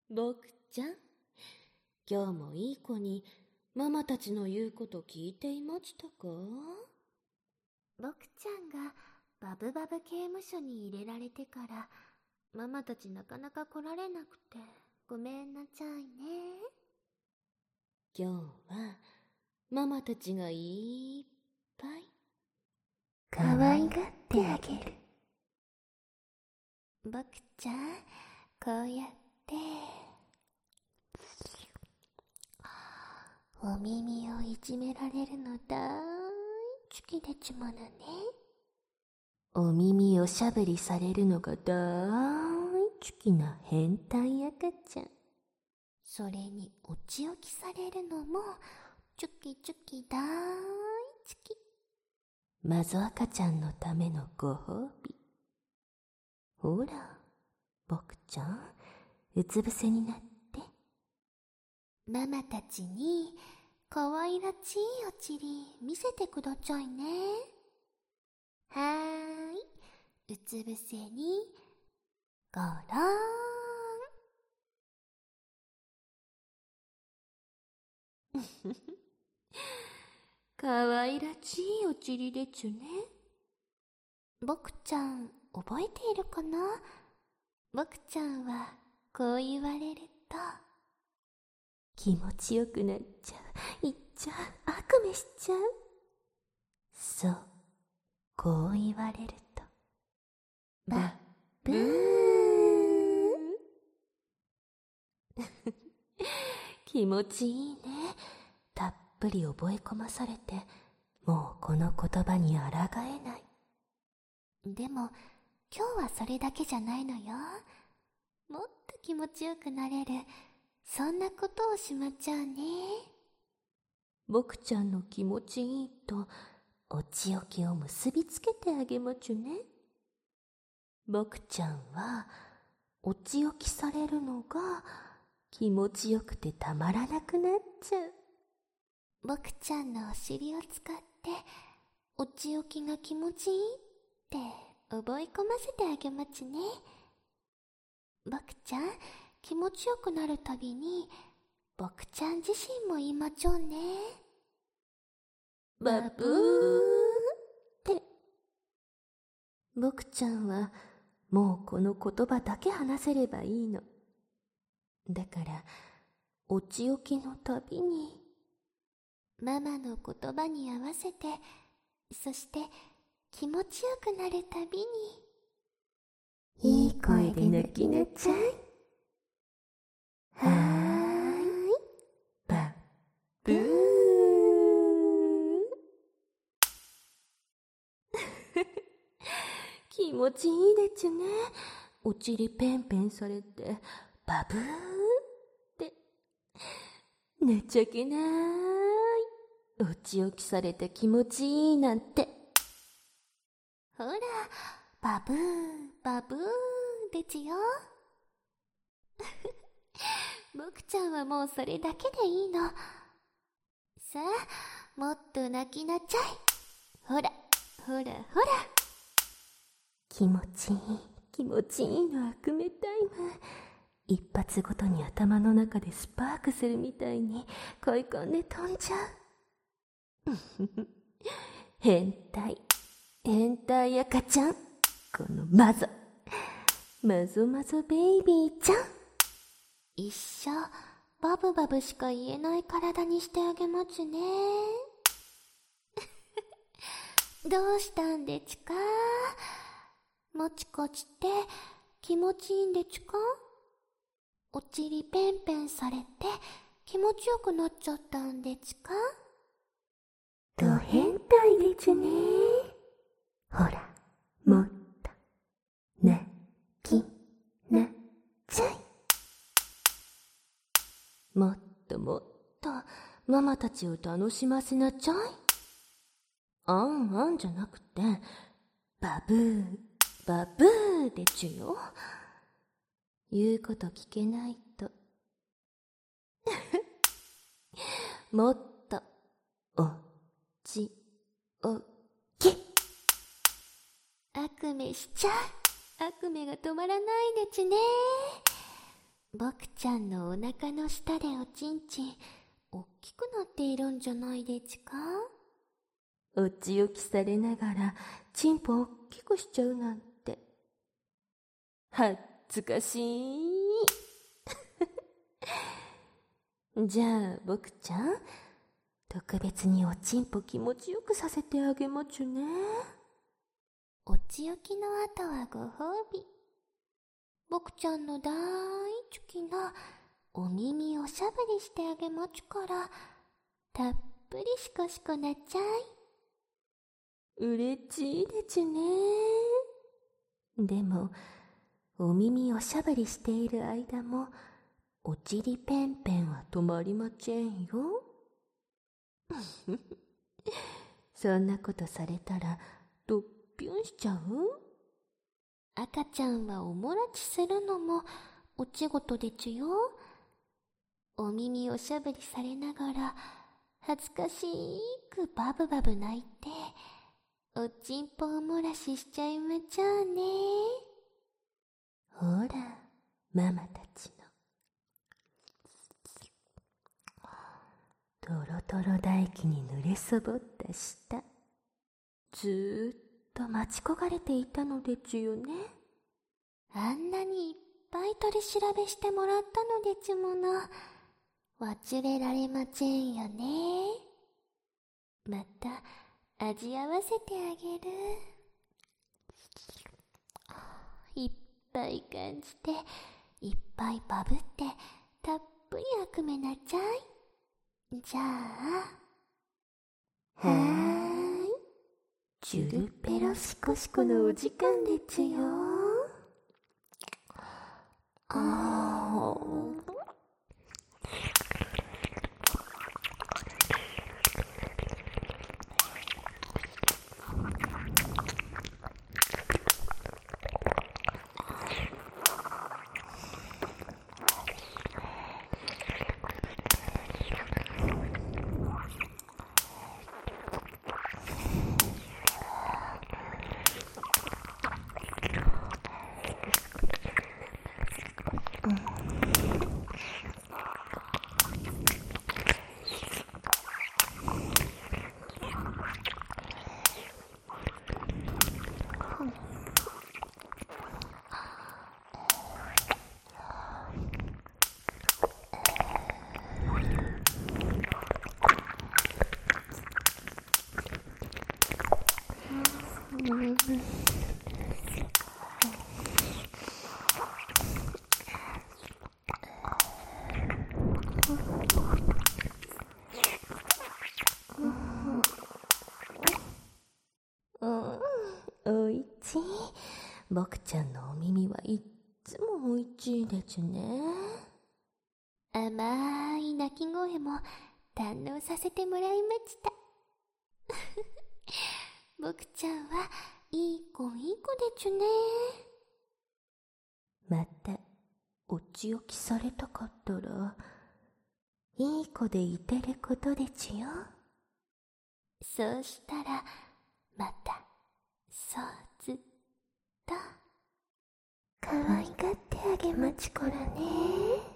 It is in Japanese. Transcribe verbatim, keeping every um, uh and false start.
僕ちゃん、今日もいい子にママたちの言うこと聞いていましたか？ 僕ちゃんがバブバブ刑務所に入れられてからママたちなかなか来られなくてごめんなちゃいね。 今日はママたちがいっぱい可愛がってあげる。僕ちゃん、こうやってお耳をいじめられるの大好きでちものね。 お耳をしゃぶりされるのが大好きな変態赤ちゃん。 それにおちおきされるのもチュキチュキ大好き。 マゾ赤ちゃんのためのご褒美。ほら、僕ちゃん、うつ伏せになって。 ママたちにかわいらしいおちり見せてくだちゃいね。はーい、うつ伏せにごろーん。かわいらしいおちりでちゅね。 僕ちゃん覚えているかな？僕ちゃんはこう言われると気持ちよくなっちゃう、いっちゃう、悪夢しちゃう。そう、こう言われるとバブー気持ちいいね。たっぷり覚え込まされて、もうこの言葉に抗えない。 でも今日はそれだけじゃないのよ。もっと気持ちよくなれる、そんなことをしまっちゃうね。 僕ちゃんの気持ちいいとおちおきを結びつけてあげまちゅね。僕ちゃんはおちおきされるのが気持ちよくてたまらなくなっちゃう。 僕ちゃんのお尻を使っておちおきが気持ちいいって覚え込ませてあげまちね。僕ちゃん気持ちよくなるたびに僕ちゃん自身も言いまちょうね。 バブーって。僕ちゃんはもうこの言葉だけ話せればいいの。だからおちおきのたびにママの言葉に合わせて、そして気持ちよくなるたびにいい声で泣きなちゃい。はーい、バブー気持ちいいでちゅね。おちりペンペンされてバブーって寝ちゃいけない。おちおきされて気持ちいいなんて。 ほら、バブーバブーでちよ。僕ちゃんはもうそれだけでいいの。さあ、もっと泣きなちゃい。ほら、ほら、ほら。 気持ちいい、気持ちいいの悪夢タイム。一発ごとに頭の中でスパークするみたいに快感で飛んじゃう。変態、変態赤ちゃん。このマゾ、マゾマゾベイビーちゃん。 一生バブバブしか言えない体にしてあげまちね。どうしたんでちか？もちこちって気持ちいいんでちか？おちりペンペンされて気持ちよくなっちゃったんでちか？ ド変態でちゅね。ほら、もっと泣きなちゃい。もっともっとママたちを楽しませなちゃい。あんあんじゃなくてバブーバブーでちゅよ。言うこと聞けないと。もっとおちおき。 悪夢しちゃう。悪夢が止まらないでちね。 僕ちゃんのお腹の下でおちんちん、おっきくなっているんじゃないでちか？ おちおきされながら、チンポおっきくしちゃうなんて。恥ずかしい。じゃあ、僕ちゃん、特別におちんぽ気持ちよくさせてあげまちゅね。 おちおきの後はご褒美。僕ちゃんの大好きなお耳をしゃぶりしてあげまちゅから、たっぷりしこしこなっちゃい。 うれちいでちゅね。でも、お耳をしゃぶりしている間も、おちりペンペンは止まりまちぇんよ。そんなことされたら、どっぴゅんしちゃう？ 赤ちゃんはおもらちするのもおちごとでちゅよ。お耳をしゃぶりされながら、恥ずかしくバブバブ泣いて、おちんぽおもらししちゃいまちゃうね。 ほら、ママたちの。とろとろ唾液に濡れそぼった舌。ずーっと待ち焦がれていたのでちゅよね。 あんなにいっぱい取り調べしてもらったのでちゅもの。忘れられまちぇんよね。また味合わせてあげる。いっぱい感じて、いっぱいバブって、たっぷり悪めなちゃい。じゃあ、 はーい。ジュルペロシコシコのお時間でちゅよ。あー。おいちい。僕ちゃんのお耳はいっつもおいちいでちゅね。 甘い鳴き声も堪能させてもらいました。僕ちゃんはいい子いい子でちゅね。 またおちおきされたかったら、いい子でいてることでちゅよ。 そうしたらまたそうずっと可愛がってあげまちこらね。